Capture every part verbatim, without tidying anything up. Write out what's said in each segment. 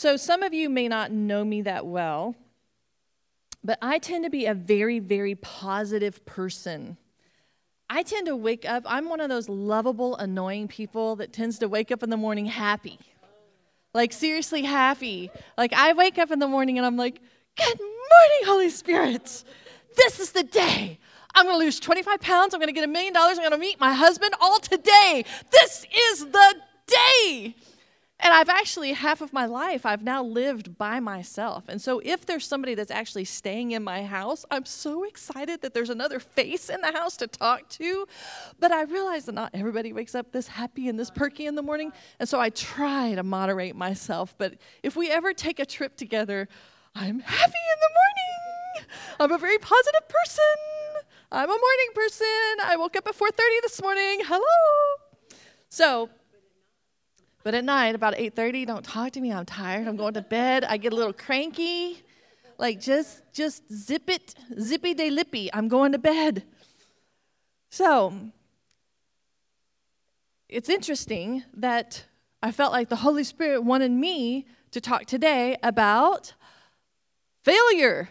So some of you may not know me that well, but I tend to be a very, very positive person. I tend to wake up, I'm one of those lovable, annoying people that tends to wake up in the morning happy. Like, seriously happy. Like, I wake up in the morning and I'm like, good morning, Holy Spirit. This is the day. I'm going to lose twenty-five pounds. I'm going to get a million dollars. I'm going to meet my husband all today. This is the day. And I've actually, half of my life, I've now lived by myself. And so if there's somebody that's actually staying in my house, I'm so excited that there's another face in the house to talk to. But I realize that not everybody wakes up this happy and this perky in the morning. And so I try to moderate myself. But if we ever take a trip together, I'm happy in the morning. I'm a very positive person. I'm a morning person. I woke up at four thirty this morning. Hello. So... But at night, about eight thirty, don't talk to me. I'm tired. I'm going to bed. I get a little cranky. Like, just just zip it, zippy de lippy. I'm going to bed. So, it's interesting that I felt like the Holy Spirit wanted me to talk today about failure.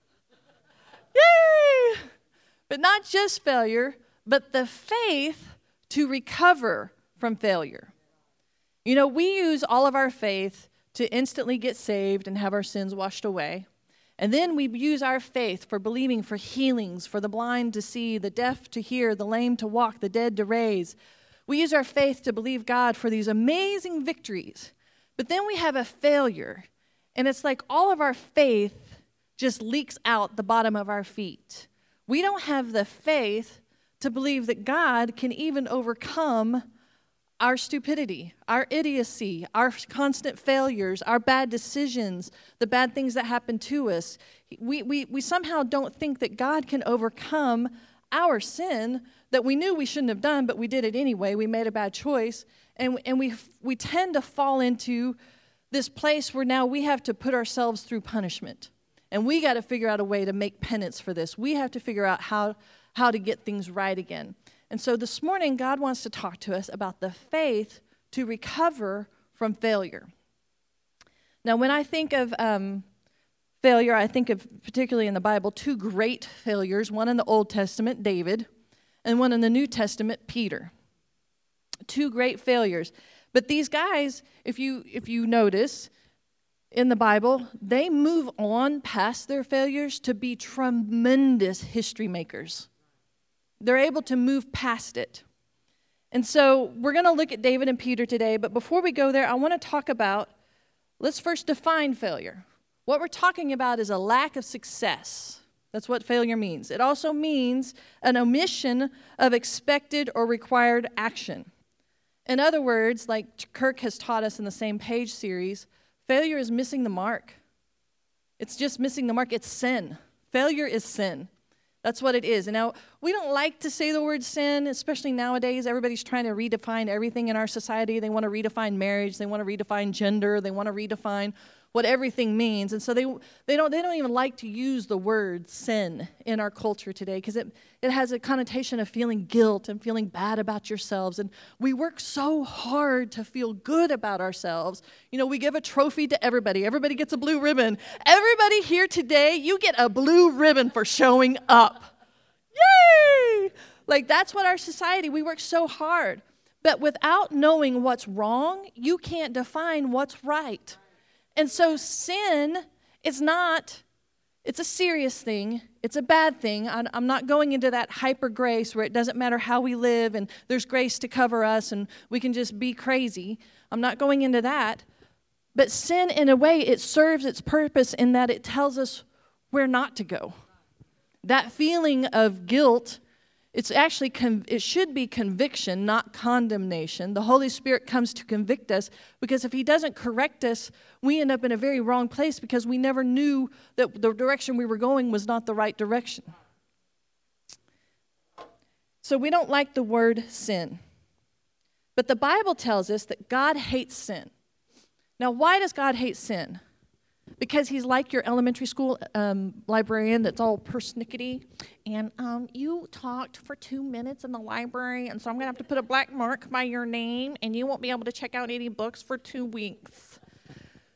Yay! But not just failure, but the faith to recover from failure. You know, we use all of our faith to instantly get saved and have our sins washed away. And then we use our faith for believing for healings, for the blind to see, the deaf to hear, the lame to walk, the dead to raise. We use our faith to believe God for these amazing victories. But then we have a failure. And it's like all of our faith just leaks out the bottom of our feet. We don't have the faith to believe that God can even overcome our stupidity, our idiocy, our constant failures, our bad decisions, the bad things that happen to us. We, we, we somehow don't think that God can overcome our sin that we knew we shouldn't have done, but we did it anyway. We made a bad choice. And, and we, we tend to fall into this place where now we have to put ourselves through punishment. And we got to figure out a way to make penance for this. We have to figure out how, how to get things right again. And so this morning, God wants to talk to us about the faith to recover from failure. Now, when I think of um, failure, I think of, particularly in the Bible, two great failures, one in the Old Testament, David, and one in the New Testament, Peter. Two great failures. But these guys, if you if you notice in the Bible, they move on past their failures to be tremendous history makers. They're able to move past it. And so we're going to look at David and Peter today, but before we go there, I want to talk about, let's first define failure. What we're talking about is a lack of success. That's what failure means. It also means an omission of expected or required action. In other words, like Kirk has taught us in the Same Page series, failure is missing the mark. It's just missing the mark. It's sin. Failure is sin. That's what it is. And now, we don't like to say the word sin, especially nowadays. Everybody's trying to redefine everything in our society. They want to redefine marriage. They want to redefine gender. They want to redefine what everything means. And so they they don't they don't even like to use the word sin in our culture today because it, it has a connotation of feeling guilt and feeling bad about yourselves. And we work so hard to feel good about ourselves. You know, we give a trophy to everybody. Everybody gets a blue ribbon. Everybody here today, you get a blue ribbon for showing up. Yay! Like, that's what our society, we work so hard. But without knowing what's wrong, you can't define what's right. And so sin is not, it's a serious thing. It's a bad thing. I'm not going into that hyper grace where it doesn't matter how we live and there's grace to cover us and we can just be crazy. I'm not going into that. But sin, in a way, it serves its purpose in that it tells us where not to go. That feeling of guilt, it's actually, con- it should be conviction, not condemnation. The Holy Spirit comes to convict us because if He doesn't correct us, we end up in a very wrong place because we never knew that the direction we were going was not the right direction. So we don't like the word sin. But the Bible tells us that God hates sin. Now, why does God hate sin? Because He's like your elementary school um, librarian that's all persnickety. And um, you talked for two minutes in the library, and so I'm going to have to put a black mark by your name, and you won't be able to check out any books for two weeks.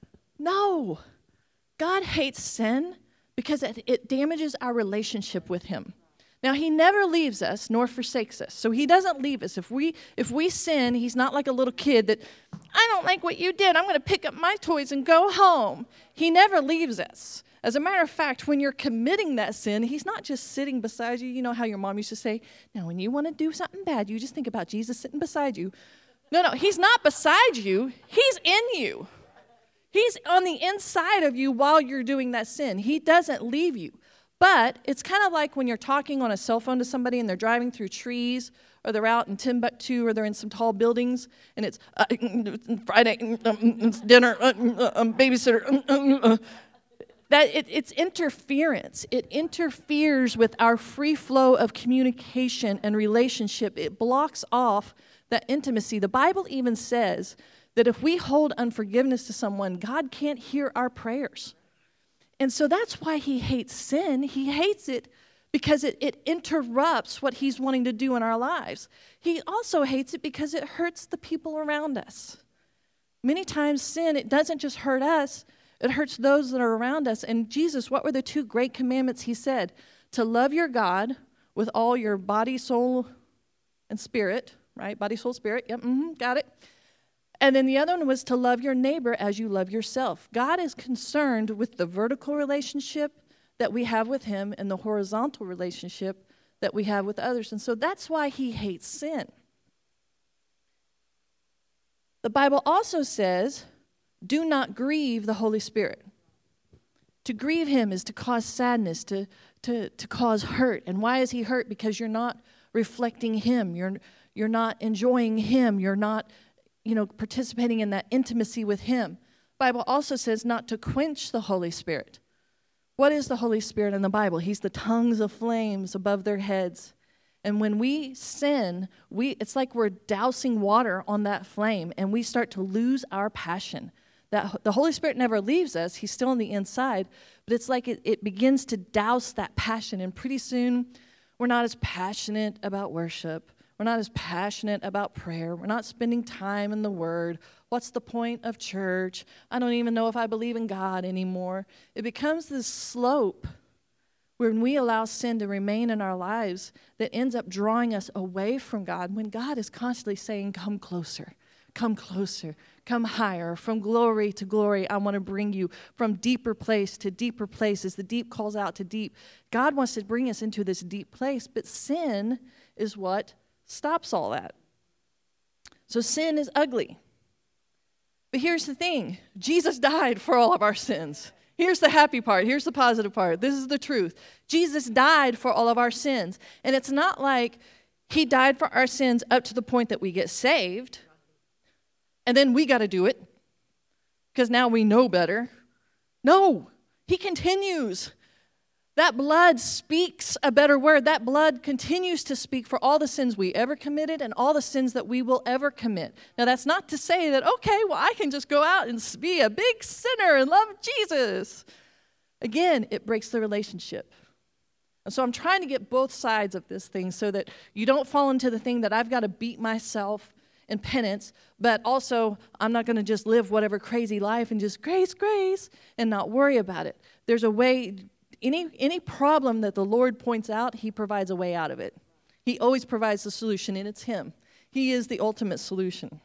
No. God hates sin because it, it damages our relationship with him. Now, he never leaves us nor forsakes us. So he doesn't leave us. If we if we sin, he's not like a little kid that, I don't like what you did. I'm going to pick up my toys and go home. He never leaves us. As a matter of fact, when you're committing that sin, he's not just sitting beside you. You know how your mom used to say, now, when you want to do something bad, you just think about Jesus sitting beside you. No, no, he's not beside you. He's in you. He's on the inside of you while you're doing that sin. He doesn't leave you. But it's kind of like when you're talking on a cell phone to somebody and they're driving through trees, or they're out in Timbuktu, or they're in some tall buildings, and it's uh, Friday, uh, dinner, uh, uh, babysitter. Uh, uh, that it, it's interference. It interferes with our free flow of communication and relationship. It blocks off that intimacy. The Bible even says that if we hold unforgiveness to someone, God can't hear our prayers. And so that's why he hates sin. He hates it because it, it interrupts what he's wanting to do in our lives. He also hates it because it hurts the people around us. Many times sin, it doesn't just hurt us, it hurts those that are around us. And Jesus, what were the two great commandments he said? To love your God with all your body, soul, and spirit, right? Body, soul, spirit, yep, mm-hmm, got it. And then the other one was to love your neighbor as you love yourself. God is concerned with the vertical relationship that we have with him and the horizontal relationship that we have with others. And so that's why he hates sin. The Bible also says, do not grieve the Holy Spirit. To grieve him is to cause sadness, to, to, to cause hurt. And why is he hurt? Because you're not reflecting him. You're, you're not enjoying him. You're not you know, participating in that intimacy with him. The Bible also says not to quench the Holy Spirit. What is the Holy Spirit in the Bible? He's the tongues of flames above their heads. And when we sin, we it's like we're dousing water on that flame, and we start to lose our passion. That the Holy Spirit never leaves us. He's still on the inside, but it's like it, it begins to douse that passion, and pretty soon we're not as passionate about worship. We're not as passionate about prayer. We're not spending time in the Word. What's the point of church? I don't even know if I believe in God anymore. It becomes this slope when we allow sin to remain in our lives that ends up drawing us away from God, when God is constantly saying, come closer, come closer, come higher. From glory to glory, I want to bring you from deeper place to deeper place. As the deep calls out to deep, God wants to bring us into this deep place, but sin is what stops all that. So sin is ugly. But here's the thing. Jesus died for all of our sins. Here's the happy part. Here's the positive part. This is the truth. Jesus died for all of our sins. And it's not like he died for our sins up to the point that we get saved, and then we got to do it because now we know better. No, he continues. That blood speaks a better word. That blood continues to speak for all the sins we ever committed and all the sins that we will ever commit. Now, that's not to say that, okay, well, I can just go out and be a big sinner and love Jesus. Again, it breaks the relationship. And so I'm trying to get both sides of this thing so that you don't fall into the thing that I've got to beat myself in penance, but also I'm not going to just live whatever crazy life and just grace, grace, and not worry about it. There's a way. Any any problem that the Lord points out, he provides a way out of it. He always provides the solution, and it's him. He is the ultimate solution.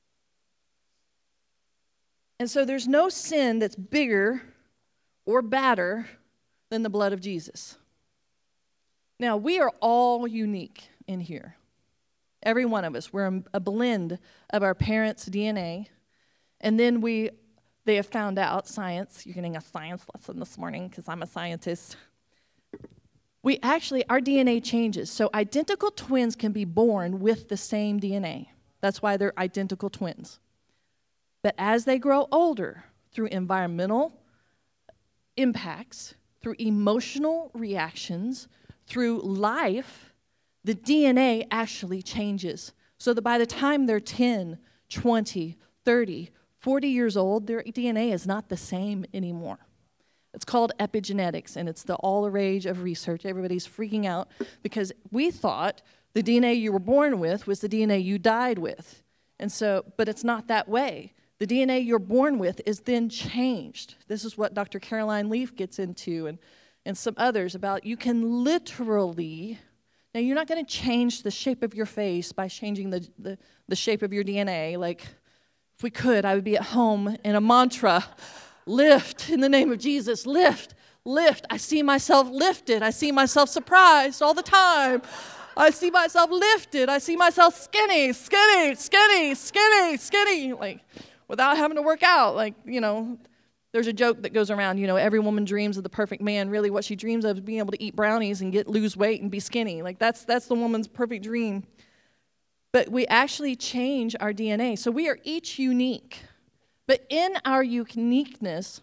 And so there's no sin that's bigger or badder than the blood of Jesus. Now, we are all unique in here. Every one of us. We're a blend of our parents' D N A, and then we They have found out, science, you're getting a science lesson this morning because I'm a scientist. We actually, our D N A changes. So identical twins can be born with the same D N A. That's why they're identical twins. But as they grow older, through environmental impacts, through emotional reactions, through life, the D N A actually changes. So that by the time they're ten, twenty, thirty, forty years old, their D N A is not the same anymore. It's called epigenetics, and it's the all the rage of research. Everybody's freaking out because we thought the D N A you were born with was the D N A you died with. And so, but it's not that way. the D N A you're born with is then changed. This is what Doctor Caroline Leaf gets into, and, and some others about you can literally, now you're not going to change the shape of your face by changing the, the, the shape of your D N A. Like, if we could, I would be at home in a mantra, lift in the name of Jesus, lift, lift. I see myself lifted. I see myself surprised all the time. I see myself lifted. I see myself skinny, skinny, skinny, skinny, skinny, like without having to work out. Like, you know, there's a joke that goes around, you know, every woman dreams of the perfect man. Really what she dreams of is being able to eat brownies and get lose weight and be skinny. Like that's that's the woman's perfect dream. But we actually change our D N A. So we are each unique. But in our uniqueness,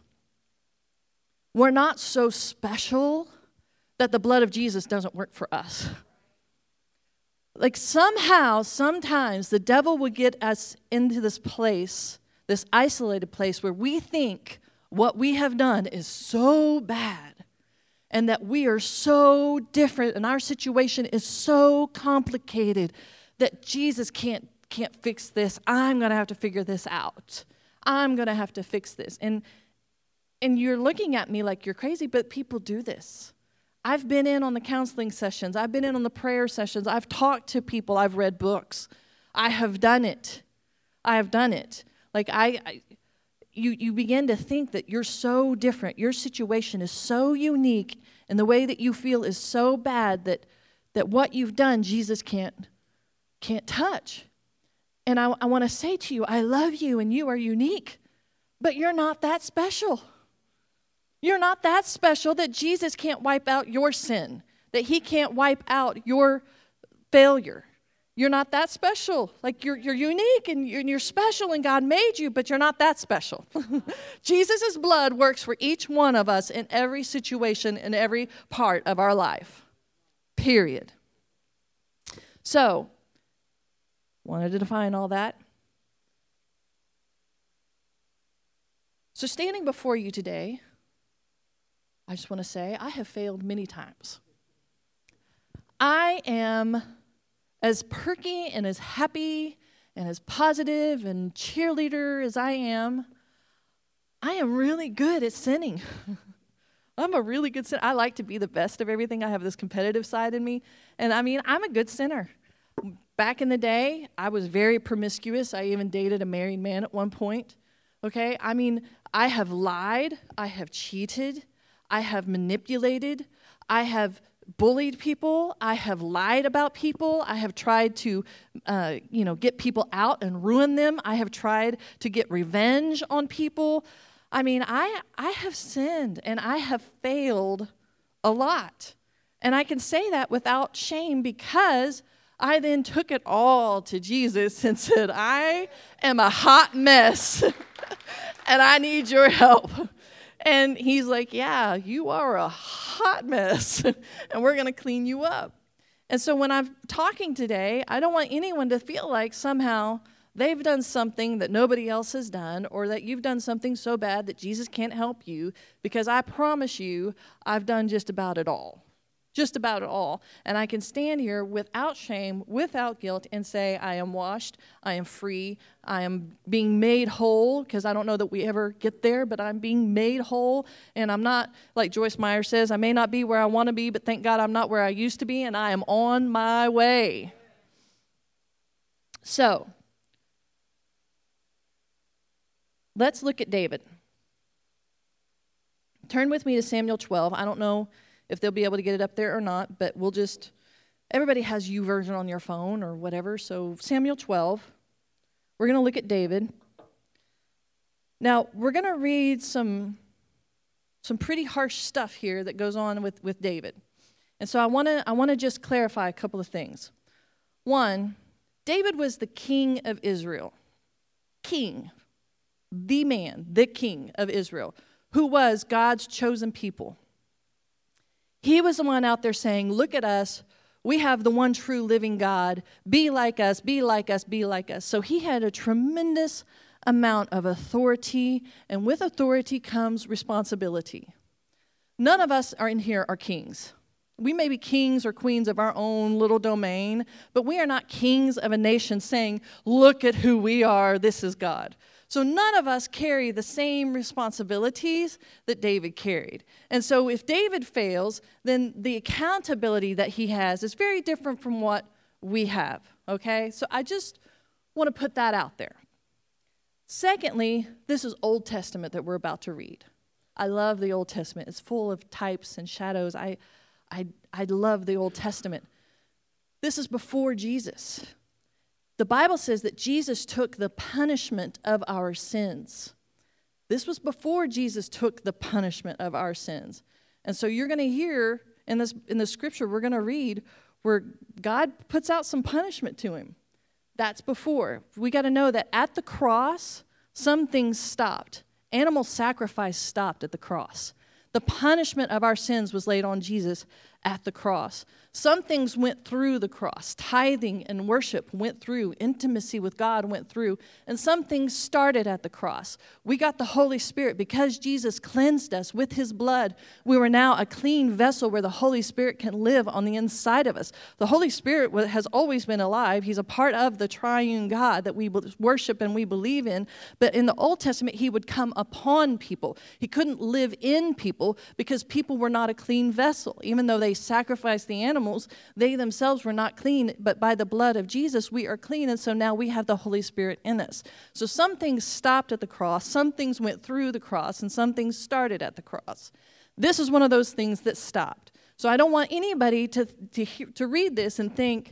we're not so special that the blood of Jesus doesn't work for us. Like somehow, sometimes the devil will get us into this place, this isolated place where we think what we have done is so bad and that we are so different and our situation is so complicated that Jesus can't, can't fix this. I'm going to have to figure this out. I'm going to have to fix this. And, and you're looking at me like you're crazy, but people do this. I've been in on the counseling sessions. I've been in on the prayer sessions. I've talked to people. I've read books. I have done it. I have done it. Like I, I you, you begin to think that you're so different. Your situation is so unique, and the way that you feel is so bad that that what you've done, Jesus can't can't touch. And I, I want to say to you, I love you, and you are unique, but you're not that special. You're not that special that Jesus can't wipe out your sin, that he can't wipe out your failure. You're not that special. Like you're you're unique and you're, and you're special and God made you, but you're not that special. Jesus' blood works for each one of us in every situation, in every part of our life. Period. So, wanted to define all that. So standing before you today, I just want to say, I have failed many times. I am as perky and as happy and as positive and cheerleader as I am. I am really good at sinning. I'm a really good sinner. I like to be the best of everything. I have this competitive side in me. And I mean, I'm a good sinner. Back in the day, I was very promiscuous. I even dated a married man at one point. Okay? I mean, I have lied. I have cheated. I have manipulated, I have bullied people, I have lied about people, I have tried to, uh, you know, get people out and ruin them, I have tried to get revenge on people. I mean, I I have sinned and I have failed a lot. And I can say that without shame because I then took it all to Jesus and said, I am a hot mess and I need your help. And he's like, yeah, you are a hot mess, and we're going to clean you up. And so when I'm talking today, I don't want anyone to feel like somehow they've done something that nobody else has done, or that you've done something so bad that Jesus can't help you, because I promise you, I've done just about it all. Just about it all. And I can stand here without shame, without guilt, and say, I am washed, I am free, I am being made whole, because I don't know that we ever get there, but I'm being made whole, and I'm not, like Joyce Meyer says, I may not be where I want to be, but thank God I'm not where I used to be, and I am on my way. So, let's look at David. Turn with me to Samuel twelve. I don't know if they'll be able to get it up there or not, but we'll just, everybody has YouVersion on your phone or whatever, so Samuel twelve, we're going to look at David. Now, we're going to read some, some pretty harsh stuff here that goes on with, with David. And so I want to I want to just clarify a couple of things. One, David was the king of Israel. King, the man, the king of Israel, who was God's chosen people. He was the one out there saying, look at us, we have the one true living God, be like us, be like us, be like us. So he had a tremendous amount of authority, and with authority comes responsibility. None of us are in here are kings. We may be kings or queens of our own little domain, but we are not kings of a nation saying, look at who we are, this is God. So none of us carry the same responsibilities that David carried. And so if David fails, then the accountability that he has is very different from what we have, okay? So I just want to put that out there. Secondly, this is Old Testament that we're about to read. I love the Old Testament. It's full of types and shadows. I, I, I love the Old Testament. This is before Jesus. The Bible says that Jesus took the punishment of our sins. This was before Jesus took the punishment of our sins. And so you're going to hear in this in the scripture we're going to read where God puts out some punishment to him. That's before. We got to know that at the cross, some things stopped. Animal sacrifice stopped at the cross. The punishment of our sins was laid on Jesus at the cross. Some things went through the cross. Tithing and worship went through. Intimacy with God went through. And some things started at the cross. We got the Holy Spirit. Because Jesus cleansed us with his blood, we were now a clean vessel where the Holy Spirit can live on the inside of us. The Holy Spirit has always been alive. He's a part of the triune God that we worship and we believe in. But in the Old Testament, he would come upon people. He couldn't live in people because people were not a clean vessel. Even though they sacrificed the animals, they themselves were not clean, but by the blood of Jesus, we are clean, and so now we have the Holy Spirit in us. So some things stopped at the cross, some things went through the cross, and some things started at the cross. This is one of those things that stopped. So I don't want anybody to, to, hear, to read this and think,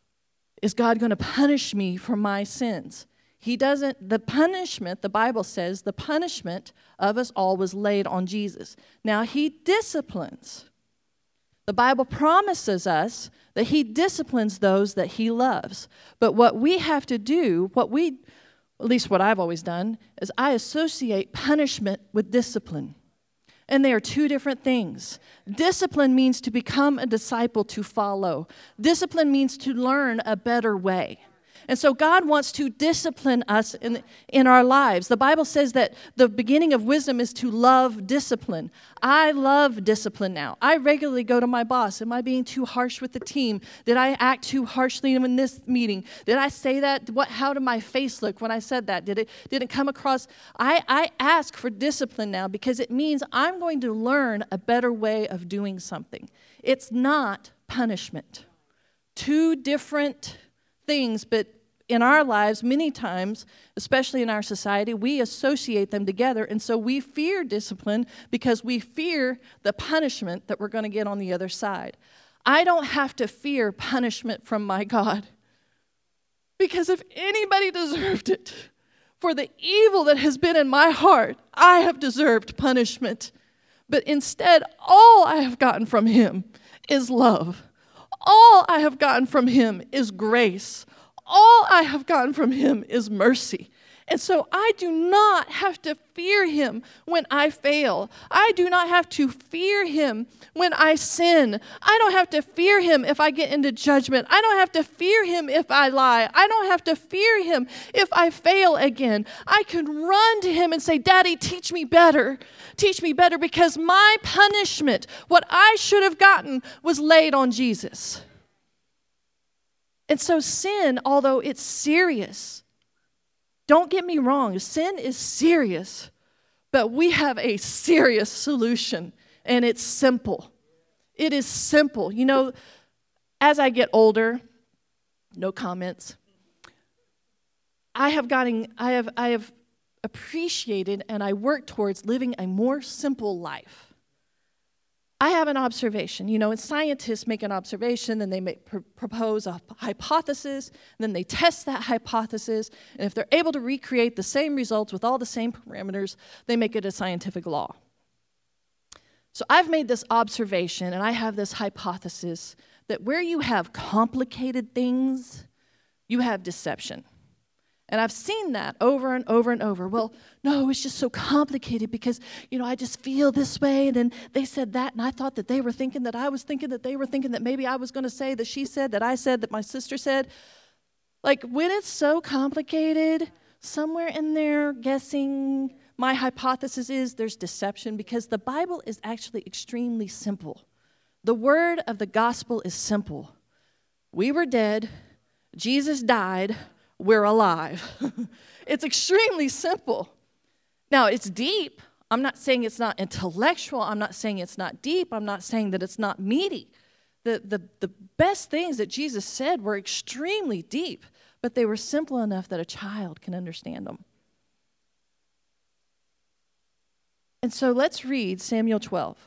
is God going to punish me for my sins? He doesn't. The punishment, the Bible says, the punishment of us all was laid on Jesus. Now, he disciplines. The Bible promises us that he disciplines those that he loves. But what we have to do, what we, at least what I've always done, is I associate punishment with discipline. And they are two different things. Discipline means to become a disciple, to follow. Discipline means to learn a better way. And so God wants to discipline us in, in our lives. The Bible says that the beginning of wisdom is to love discipline. I love discipline now. I regularly go to my boss. Am I being too harsh with the team? Did I act too harshly in this meeting? Did I say that? What? How did my face look when I said that? Did it, did it come across? I, I ask for discipline now because it means I'm going to learn a better way of doing something. It's not punishment. Two different things, but in our lives, many times, especially in our society, we associate them together, and so we fear discipline because we fear the punishment that we're going to get on the other side. I don't have to fear punishment from my God, because if anybody deserved it, for the evil that has been in my heart, I have deserved punishment. But instead, all I have gotten from him is love. All I have gotten from him is grace. All I have gotten from him is mercy. And so I do not have to fear him when I fail. I do not have to fear him when I sin. I don't have to fear him if I get into judgment. I don't have to fear him if I lie. I don't have to fear him if I fail again. I can run to him and say, Daddy, teach me better. Teach me better, because my punishment, what I should have gotten, was laid on Jesus. And so sin, although it's serious, don't get me wrong, sin is serious, but we have a serious solution, and it's simple. It is simple. You know, as I get older, no comments, I have gotten, I have, I have appreciated and I work towards living a more simple life. I have an observation. You know, and scientists make an observation, then they make, pr- propose a hypothesis, and then they test that hypothesis, and if they're able to recreate the same results with all the same parameters, they make it a scientific law. So I've made this observation, and I have this hypothesis that where you have complicated things, you have deception. And I've seen that over and over and over. Well, no, it's just so complicated because, you know, I just feel this way. And then they said that, and I thought that they were thinking that I was thinking that they were thinking that maybe I was going to say that she said, that I said, that my sister said. Like, when it's so complicated, somewhere in there guessing, my hypothesis is there's deception, because the Bible is actually extremely simple. The word of the gospel is simple. We were dead. Jesus died. We're alive. It's extremely simple. Now, it's deep. I'm not saying it's not intellectual. I'm not saying it's not deep. I'm not saying that it's not meaty. The, the, the best things that Jesus said were extremely deep, but they were simple enough that a child can understand them. And so let's read Samuel twelve.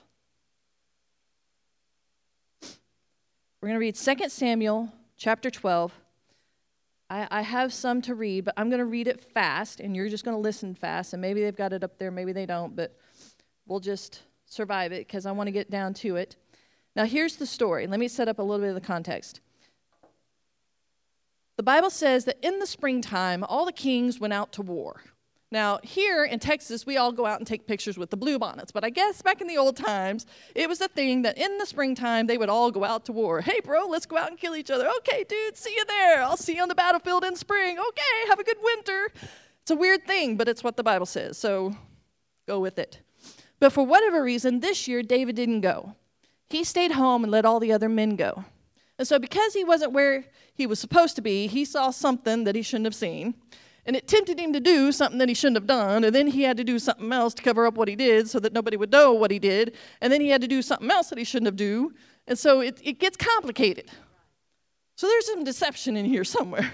We're going to read Second Samuel chapter twelve. I, I have some to read, but I'm going to read it fast, and you're just going to listen fast. And maybe they've got it up there, maybe they don't, but we'll just survive it because I want to get down to it. Now, here's the story. Let me set up a little bit of the context. The Bible says that in the springtime, all the kings went out to war. Now, here in Texas, we all go out and take pictures with the bluebonnets. But I guess back in the old times, it was a thing that in the springtime, they would all go out to war. Hey, bro, let's go out and kill each other. Okay, dude, see you there. I'll see you on the battlefield in spring. Okay, have a good winter. It's a weird thing, but it's what the Bible says, so go with it. But for whatever reason, this year, David didn't go. He stayed home and let all the other men go. And so because he wasn't where he was supposed to be, he saw something that he shouldn't have seen. And it tempted him to do something that he shouldn't have done. And then he had to do something else to cover up what he did so that nobody would know what he did. And then he had to do something else that he shouldn't have done. And so it, it gets complicated. So there's some deception in here somewhere.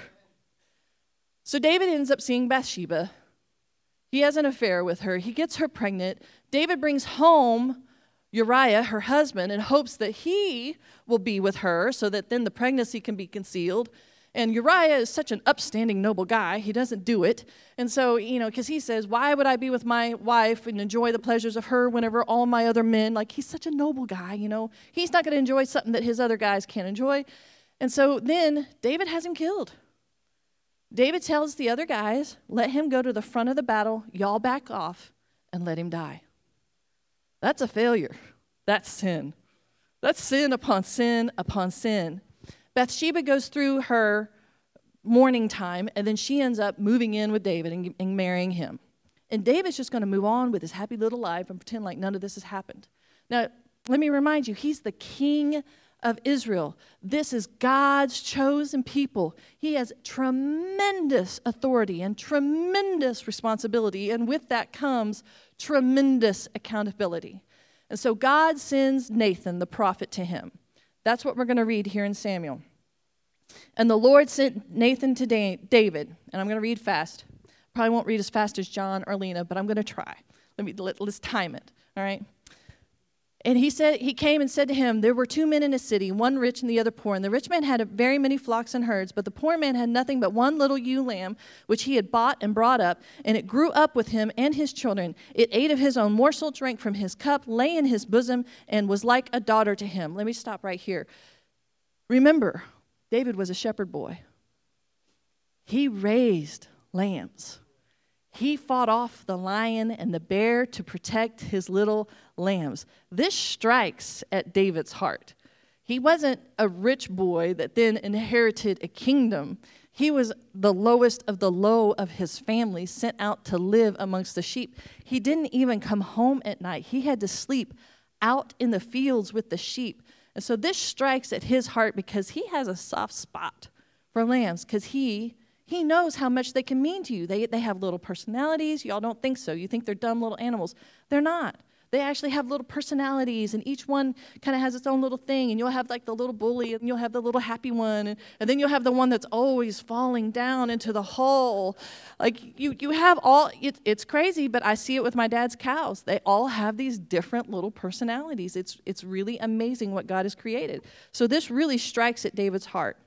So David ends up seeing Bathsheba. He has an affair with her. He gets her pregnant. David brings home Uriah, her husband, in hopes that he will be with her so that then the pregnancy can be concealed. And Uriah is such an upstanding, noble guy. He doesn't do it. And so, you know, because he says, why would I be with my wife and enjoy the pleasures of her whenever all my other men, like he's such a noble guy, you know. He's not going to enjoy something that his other guys can't enjoy. And so then David has him killed. David tells the other guys, let him go to the front of the battle, y'all back off, and let him die. That's a failure. That's sin. That's sin upon sin upon sin. Bathsheba goes through her mourning time, and then she ends up moving in with David and, and marrying him. And David's just going to move on with his happy little life and pretend like none of this has happened. Now, let me remind you, he's the king of Israel. This is God's chosen people. He has tremendous authority and tremendous responsibility, and with that comes tremendous accountability. And so God sends Nathan, the prophet, to him. That's what we're going to read here in Samuel. And the Lord sent Nathan to David, and I'm going to read fast. Probably won't read as fast as John or Lena, but I'm going to try. Let me let, let's time it. All right. And he said he came and said to him, there were two men in a city, one rich and the other poor. And the rich man had a very many flocks and herds, but the poor man had nothing but one little ewe lamb, which he had bought and brought up. And it grew up with him and his children. It ate of his own morsel, drank from his cup, lay in his bosom, and was like a daughter to him. Let me stop right here. Remember, David was a shepherd boy. He raised lambs. He fought off the lion and the bear to protect his little lambs. This strikes at David's heart. He wasn't a rich boy that then inherited a kingdom. He was the lowest of the low of his family, sent out to live amongst the sheep. He didn't even come home at night. He had to sleep out in the fields with the sheep. And so this strikes at his heart because he has a soft spot for lambs, because he He knows how much they can mean to you. They they have little personalities. Y'all don't think so. You think they're dumb little animals. They're not. They actually have little personalities, and each one kind of has its own little thing. And you'll have like the little bully, and you'll have the little happy one, and, and then you'll have the one that's always falling down into the hole. Like you, you have all. It, it's crazy, but I see it with my dad's cows. They all have these different little personalities. It's it's really amazing what God has created. So this really strikes at David's heart.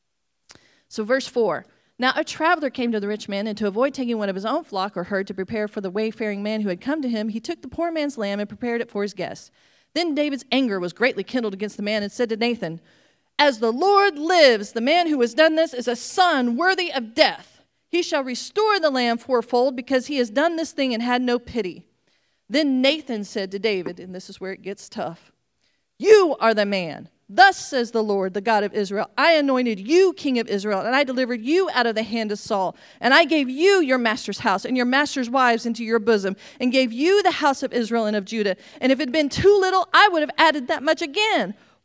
So verse four. Now a traveler came to the rich man, and to avoid taking one of his own flock or herd to prepare for the wayfaring man who had come to him, he took the poor man's lamb and prepared it for his guests. Then David's anger was greatly kindled against the man and said to Nathan, as the Lord lives, the man who has done this is a son worthy of death. He shall restore the lamb fourfold because he has done this thing and had no pity. Then Nathan said to David, and this is where it gets tough, you are the man. Thus says the Lord, the God of Israel, I anointed you king of Israel, and I delivered you out of the hand of Saul. And I gave you your master's house and your master's wives into your bosom, and gave you the house of Israel and of Judah. And if it had been too little, I would have added that much again.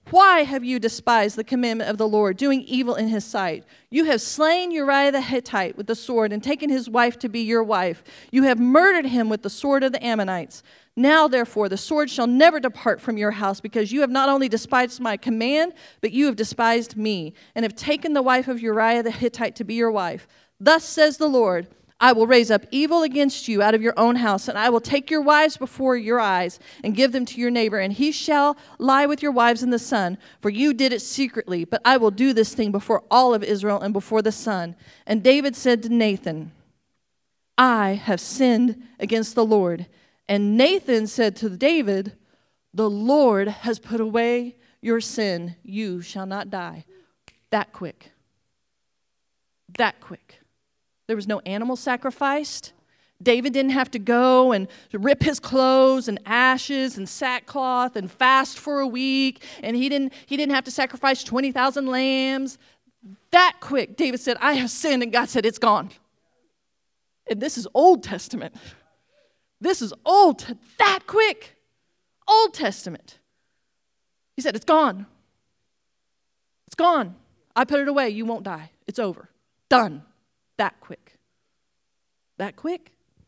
Why have you despised the commandment of the Lord, doing evil in his sight? You have slain Uriah the Hittite with the sword and taken his wife to be your wife. You have murdered him with the sword of the Ammonites. Now, therefore, the sword shall never depart from your house, because you have not only despised my command, but you have despised me, and have taken the wife of Uriah the Hittite to be your wife. Thus says the Lord, I will raise up evil against you out of your own house, and I will take your wives before your eyes and give them to your neighbor, and he shall lie with your wives in the sun, for you did it secretly. But I will do this thing before all of Israel and before the sun. And David said to Nathan, I have sinned against the Lord. And Nathan said to David, the Lord has put away your sin. You shall not die. That quick. That quick. There was no animal sacrificed. David didn't have to go and rip his clothes and ashes and sackcloth and fast for a week. And he didn't, he didn't have to sacrifice twenty thousand lambs. That quick, David said, I have sinned. And God said, it's gone. And this is Old Testament. This is old. That quick. Old Testament. He said, it's gone. It's gone. I put it away. You won't die. It's over. Done. That quick. That quick.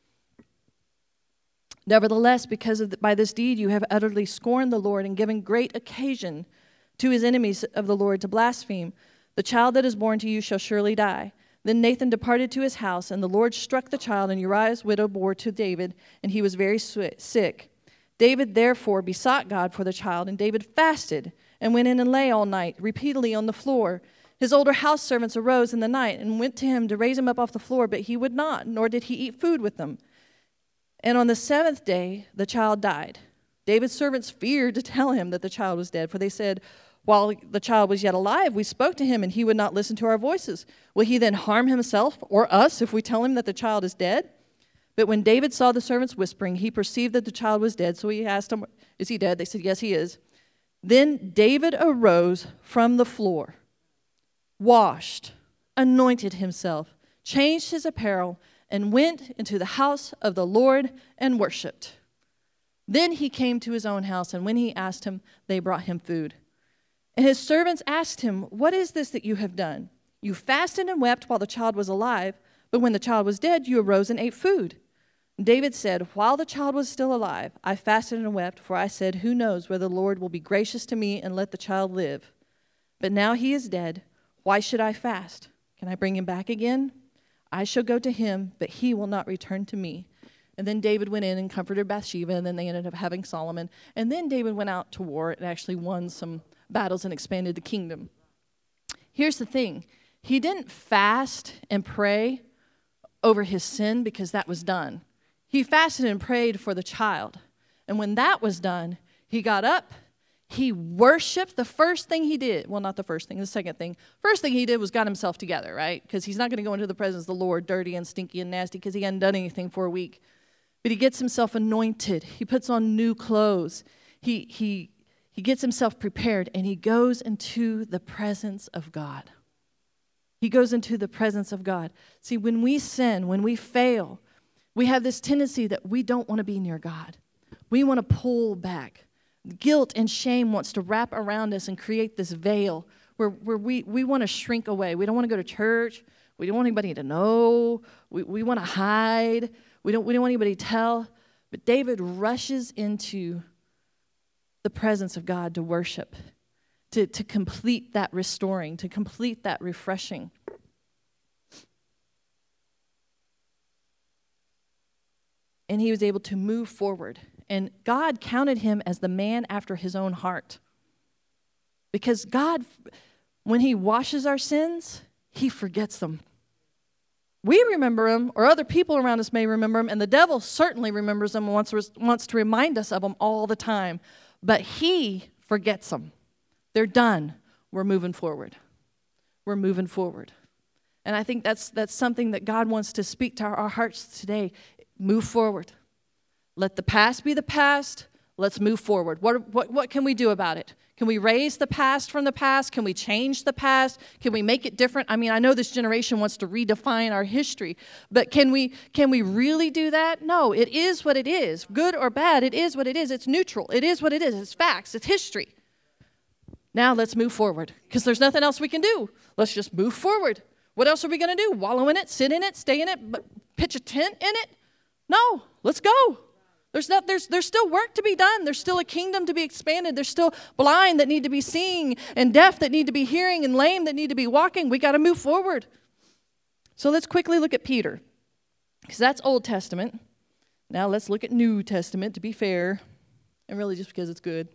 Nevertheless, because of the, by this deed you have utterly scorned the Lord and given great occasion to his enemies of the Lord to blaspheme. The child that is born to you shall surely die. Then Nathan departed to his house, and the Lord struck the child, and Uriah's widow bore to David, and he was very sick. David therefore besought God for the child, and David fasted and went in and lay all night, repeatedly on the floor. His older house servants arose in the night and went to him to raise him up off the floor, but he would not, nor did he eat food with them. And on the seventh day, the child died. David's servants feared to tell him that the child was dead, for they said, while the child was yet alive, we spoke to him, and he would not listen to our voices. Will he then harm himself or us if we tell him that the child is dead? But when David saw the servants whispering, he perceived that the child was dead, so he asked them, is he dead? They said, yes, he is. Then David arose from the floor, washed, anointed himself, changed his apparel, and went into the house of the Lord and worshipped. Then he came to his own house, and when he asked him, they brought him food. And his servants asked him, what is this that you have done? You fasted and wept while the child was alive, but when the child was dead, you arose and ate food. And David said, while the child was still alive, I fasted and wept, for I said, who knows whether the Lord will be gracious to me and let the child live? But now he is dead. Why should I fast? Can I bring him back again? I shall go to him, but he will not return to me. And then David went in and comforted Bathsheba, and then they ended up having Solomon. And then David went out to war and actually won some battles and expanded the kingdom. Here's the thing. He didn't fast and pray over his sin because that was done. He fasted and prayed for the child. And when that was done, he got up. He worshiped. The first thing he did, well, not the first thing, the second thing. First thing he did was got himself together, right? Because he's not going to go into the presence of the Lord dirty and stinky and nasty because he hadn't done anything for a week. But he gets himself anointed. He puts on new clothes. He, he, he gets himself prepared, and he goes into the presence of God. He goes into the presence of God. See, when we sin, when we fail, we have this tendency that we don't want to be near God. We want to pull back. Guilt and shame wants to wrap around us and create this veil where, where we, we want to shrink away. We don't want to go to church. We don't want anybody to know. We, we want to hide. We don't, we don't want anybody to tell. But David rushes into the presence of God to worship, to, to complete that restoring, to complete that refreshing. And he was able to move forward. And God counted him as the man after his own heart. Because God, when he washes our sins, he forgets them. We remember them, or other people around us may remember them, and the devil certainly remembers them and wants, wants to remind us of them all the time. But he forgets them. They're done. We're moving forward. We're moving forward. And I think that's that's something that God wants to speak to our, our hearts today. Move forward. Let the past be the past. Let's move forward. What, what, what can we do about it? Can we raise the past from the past? Can we change the past? Can we make it different? I mean, I know this generation wants to redefine our history, but can we can we really do that? No, it is what it is. Good or bad, it is what it is. It's neutral. It is what it is. It's facts. It's history. Now let's move forward because there's nothing else we can do. Let's just move forward. What else are we going to do? Wallow in it, sit in it, stay in it, pitch a tent in it? No, let's go. There's not, there's, there's still work to be done. There's still a kingdom to be expanded. There's still blind that need to be seeing and deaf that need to be hearing and lame that need to be walking. We got to move forward. So let's quickly look at Peter because that's Old Testament. Now let's look at New Testament to be fair and really just because it's good.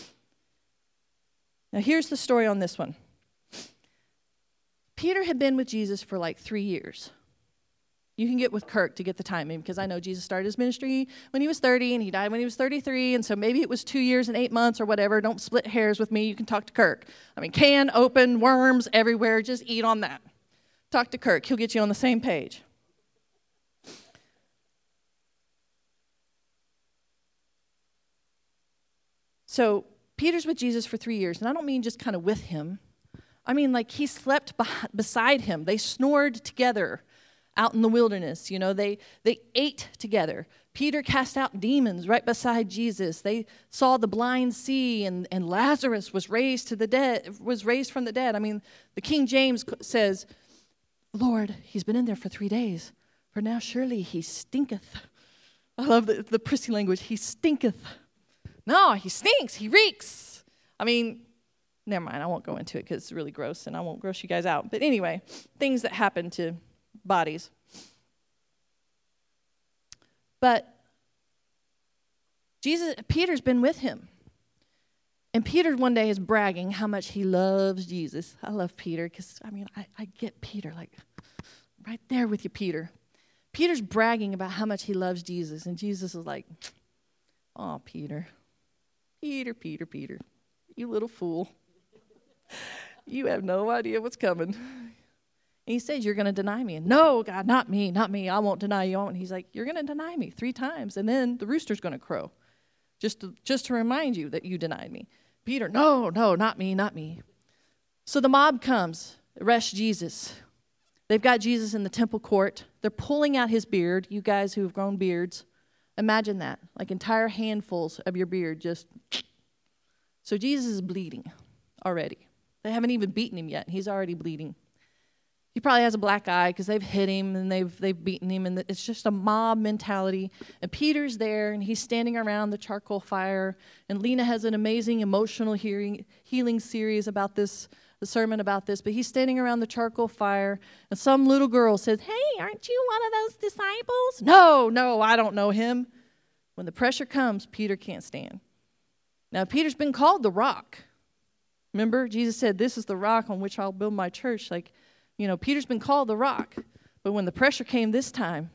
Now here's the story on this one. Peter had been with Jesus for like three years. You can get with Kirk to get the timing because I know Jesus started his ministry when he was thirty and he died when he was thirty-three. And so maybe it was two years and eight months or whatever. Don't split hairs with me. You can talk to Kirk. I mean, can, open, worms everywhere. Just eat on that. Talk to Kirk. He'll get you on the same page. So Peter's with Jesus for three years. And I don't mean just kind of with him. I mean like he slept beside him. They snored together out in the wilderness. You know, they, they ate together. Peter cast out demons right beside Jesus. They saw the blind see, and, and Lazarus was raised to the dead, was raised from the dead. I mean, the King James says, Lord, he's been in there for three days, for now surely he stinketh. I love the, the prissy language. He stinketh. No, he stinks. He reeks. I mean, never mind. I won't go into it because it's really gross, and I won't gross you guys out. But anyway, things that happen to bodies. But Jesus, Peter's been with him. And Peter one day is bragging how much he loves Jesus. I love Peter because, I mean, I, I get Peter, like right there with you, Peter. Peter's bragging about how much he loves Jesus. And Jesus is like, oh, Peter, Peter, Peter, Peter, you little fool. You have no idea what's coming. And he says, you're going to deny me. And no, God, not me, not me. I won't deny you. And he's like, you're going to deny me three times. And then the rooster's going to crow just to, just to remind you that you denied me. Peter, no, no, not me, not me. So the mob comes, arrests Jesus. They've got Jesus in the temple court. They're pulling out his beard. You guys who have grown beards, imagine that, like entire handfuls of your beard just. So Jesus is bleeding already. They haven't even beaten him yet. He's already bleeding. He probably has a black eye because they've hit him and they've they've beaten him, and it's just a mob mentality. And Peter's there, and he's standing around the charcoal fire. And Lena has an amazing emotional hearing, healing series about this, the sermon about this. But he's standing around the charcoal fire, and some little girl says, "Hey, aren't you one of those disciples?" No, no, I don't know him. When the pressure comes, Peter can't stand. Now, Peter's been called the rock. Remember, Jesus said, "This is the rock on which I'll build my church." Like, you know, Peter's been called the rock, but when the pressure came this time,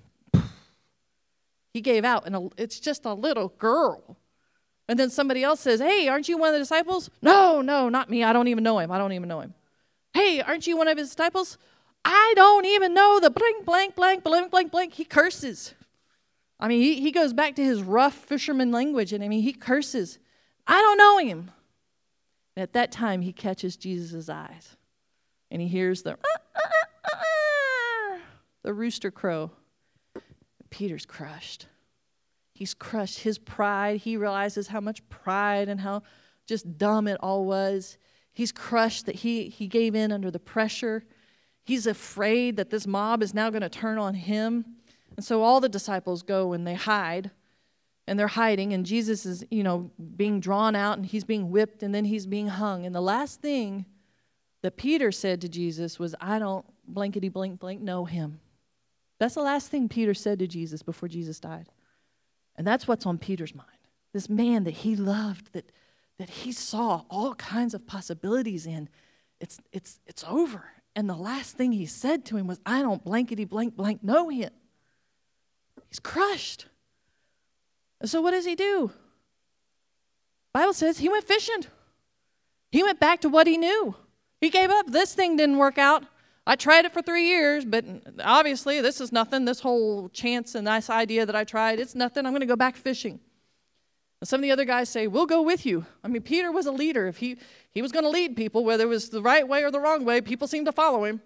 he gave out, and a, it's just a little girl. And then somebody else says, "Hey, aren't you one of the disciples?" No, no, not me. I don't even know him. I don't even know him. "Hey, aren't you one of his disciples?" I don't even know the blank, blank, blank, blank, blank, blank. He curses. I mean, he, he goes back to his rough fisherman language, and I mean, he curses. I don't know him. And at that time, he catches Jesus' eyes, and he hears the, uh, uh, uh, uh, the rooster crow. Peter's crushed. He's crushed. His pride, he realizes how much pride and how just dumb it all was. He's crushed that he, he gave in under the pressure. He's afraid that this mob is now going to turn on him. And so all the disciples go and they hide. And they're hiding, and Jesus is, you know, being drawn out, and he's being whipped, and then he's being hung. And the last thing that Peter said to Jesus was, "I don't blankety blank blank know him." That's the last thing Peter said to Jesus before Jesus died. And that's what's on Peter's mind. This man that he loved, that that he saw all kinds of possibilities in, it's it's it's over. And the last thing he said to him was, "I don't blankety blank blank know him." He's crushed. So what does he do? Bible says he went fishing. He went back to what he knew. He gave up. This thing didn't work out. I tried it for three years, but obviously this is nothing. This whole chance and nice idea that I tried, it's nothing. I'm going to go back fishing. And some of the other guys say, "We'll go with you." I mean, Peter was a leader. If he, he was going to lead people, whether it was the right way or the wrong way, people seemed to follow him.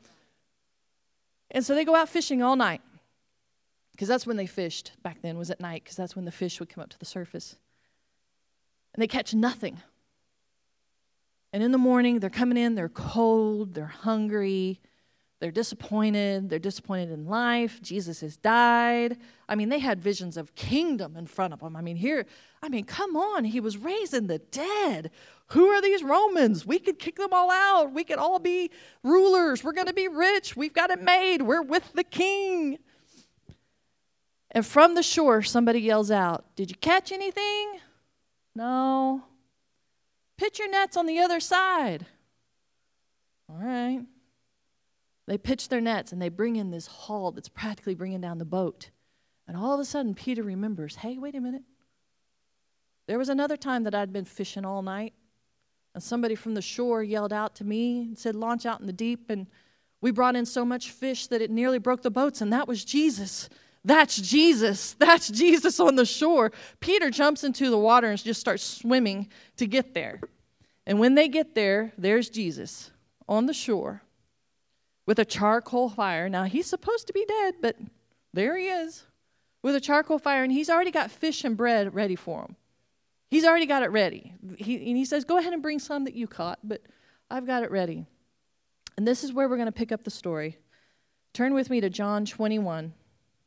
And so they go out fishing all night. Because that's when they fished back then, was at night, because that's when the fish would come up to the surface. And they catch nothing. And in the morning, they're coming in, they're cold, they're hungry, they're disappointed, they're disappointed in life. Jesus has died. I mean, they had visions of kingdom in front of them. I mean, here, I mean, come on, he was raising the dead. Who are these Romans? We could kick them all out. We could all be rulers. We're going to be rich. We've got it made. We're with the king. And from the shore, somebody yells out, "Did you catch anything?" "No." "Pitch your nets on the other side." All right. They pitch their nets, and they bring in this haul that's practically bringing down the boat. And all of a sudden, Peter remembers, hey, wait a minute. There was another time that I'd been fishing all night, and somebody from the shore yelled out to me and said, "Launch out in the deep." And we brought in so much fish that it nearly broke the boats, and that was Jesus. That's Jesus. That's Jesus on the shore. Peter jumps into the water and just starts swimming to get there. And when they get there, there's Jesus on the shore with a charcoal fire. Now, he's supposed to be dead, but there he is with a charcoal fire, and he's already got fish and bread ready for him. He's already got it ready. He, and he says, "Go ahead and bring some that you caught, but I've got it ready." And this is where we're going to pick up the story. Turn with me to John twenty-one.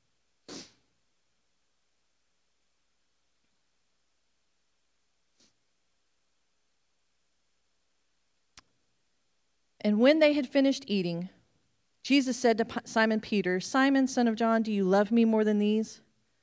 And when they had finished eating, Jesus said to Simon Peter, "Simon, son of John, do you love me more than these?"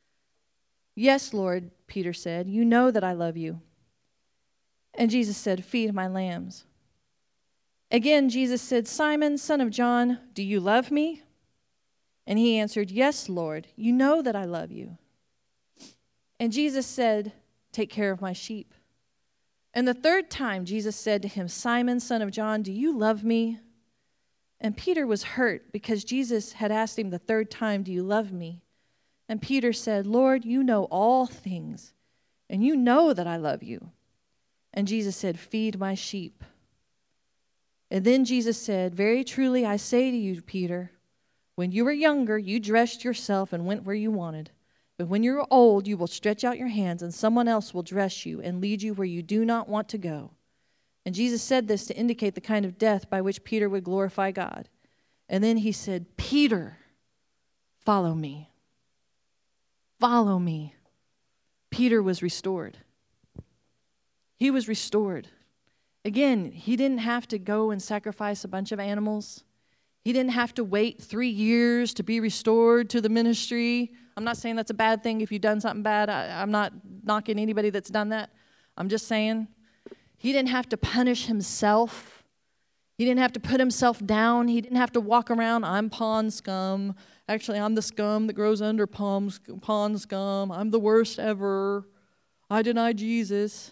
"Yes, Lord," Peter said. "You know that I love you." And Jesus said, "Feed my lambs." Again, Jesus said, "Simon, son of John, do you love me?" And he answered, "Yes, Lord, you know that I love you." And Jesus said, "Take care of my sheep." And the third time Jesus said to him, "Simon, son of John, do you love me?" And Peter was hurt because Jesus had asked him the third time, "Do you love me?" And Peter said, "Lord, you know all things, and you know that I love you." And Jesus said, "Feed my sheep." And then Jesus said, "Very truly I say to you, Peter, when you were younger, you dressed yourself and went where you wanted. But when you're old, you will stretch out your hands, and someone else will dress you and lead you where you do not want to go." And Jesus said this to indicate the kind of death by which Peter would glorify God. And then he said, "Peter, follow me. Follow me." Peter was restored. He was restored. Again, he didn't have to go and sacrifice a bunch of animals. He didn't have to wait three years to be restored to the ministry. I'm not saying that's a bad thing if you've done something bad. I, I'm not knocking anybody that's done that. I'm just saying he didn't have to punish himself. He didn't have to put himself down. He didn't have to walk around, "I'm pond scum. Actually, I'm the scum that grows under pond scum. I'm the worst ever. I deny Jesus."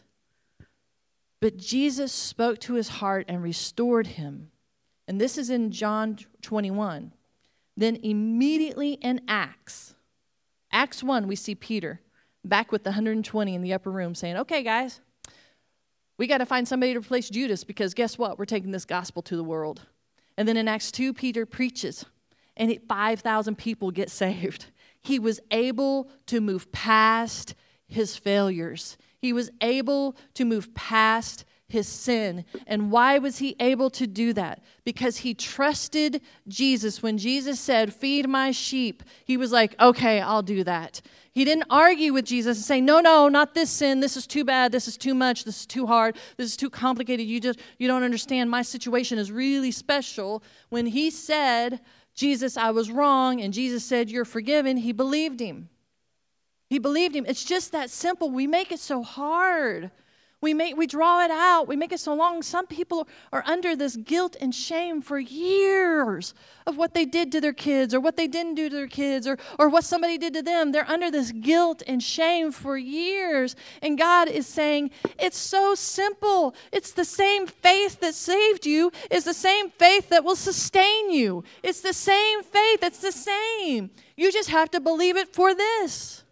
But Jesus spoke to his heart and restored him. And this is in John twenty-one. Then immediately in Acts, Acts one, we see Peter back with the one hundred twenty in the upper room saying, "Okay, guys, we got to find somebody to replace Judas because guess what? We're taking this gospel to the world." And then in Acts two, Peter preaches, and it, five thousand people get saved. He was able to move past his failures. He was able to move past his sin. And why was he able to do that? Because he trusted Jesus. When Jesus said, "Feed my sheep," he was like, "Okay, I'll do that." He didn't argue with Jesus and say, "No, no, not this sin. This is too bad. This is too much. This is too hard. This is too complicated. You just, you don't understand. My situation is really special." When he said, "Jesus, I was wrong," and Jesus said, "You're forgiven," he believed him. He believed him. It's just that simple. We make it so hard. We make we draw it out. We make it so long. Some people are under this guilt and shame for years of what they did to their kids or what they didn't do to their kids or, or what somebody did to them. They're under this guilt and shame for years. And God is saying, it's so simple. It's the same faith that saved you. It's the same faith that will sustain you. It's the same faith. It's the same. You just have to believe it for this.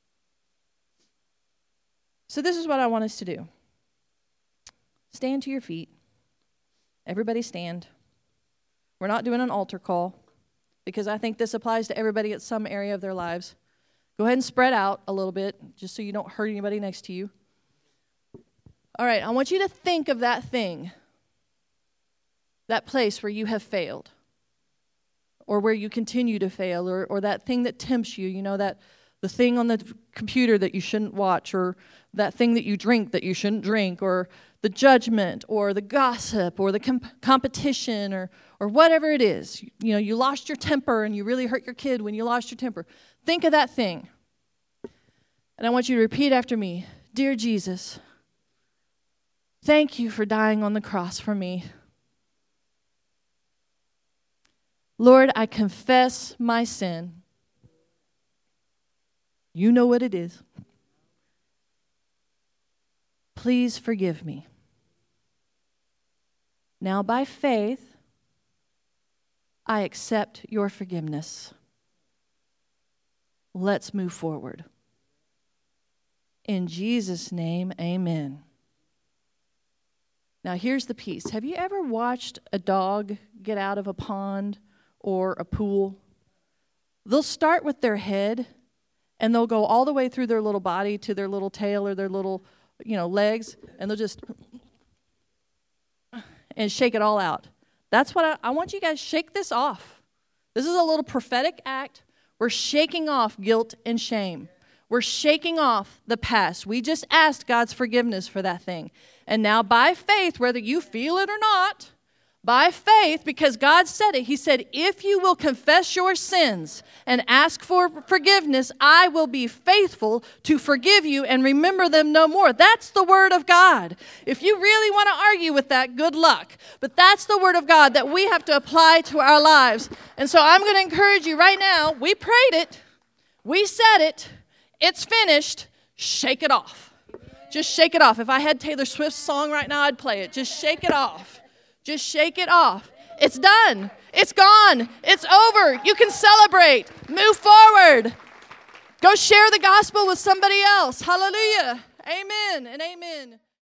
So this is what I want us to do. Stand to your feet. Everybody stand. We're not doing an altar call because I think this applies to everybody at some area of their lives. Go ahead and spread out a little bit just so you don't hurt anybody next to you. All right, I want you to think of that thing that place where you have failed, or where you continue to fail, or, or that thing that tempts you, you know, that the thing on the computer that you shouldn't watch, or that thing that you drink that you shouldn't drink, or the judgment, or the gossip, or the comp- competition, or or whatever it is. You, you know, you lost your temper and you really hurt your kid when you lost your temper. Think of that thing. And I want you to repeat after me. Dear Jesus, thank you for dying on the cross for me. Lord, I confess my sin. You know what it is. Please forgive me. Now, by faith, I accept your forgiveness. Let's move forward. In Jesus' name, amen. Now, here's the piece. Have you ever watched a dog get out of a pond or a pool? They'll start with their head, and they'll go all the way through their little body to their little tail or their little, you know, legs, and they'll just and shake it all out. That's what I, I want you guys to shake this off. This is a little prophetic act. We're shaking off guilt and shame. We're shaking off the past. We just asked God's forgiveness for that thing. And now by faith, whether you feel it or not, by faith, because God said it, he said, if you will confess your sins and ask for forgiveness, I will be faithful to forgive you and remember them no more. That's the word of God. If you really want to argue with that, good luck. But that's the word of God that we have to apply to our lives. And so I'm going to encourage you right now. We prayed it. We said it. It's finished. Shake it off. Just shake it off. If I had Taylor Swift's song right now, I'd play it. Just shake it off. Just shake it off. It's done. It's gone. It's over. You can celebrate. Move forward. Go share the gospel with somebody else. Hallelujah. Amen and amen.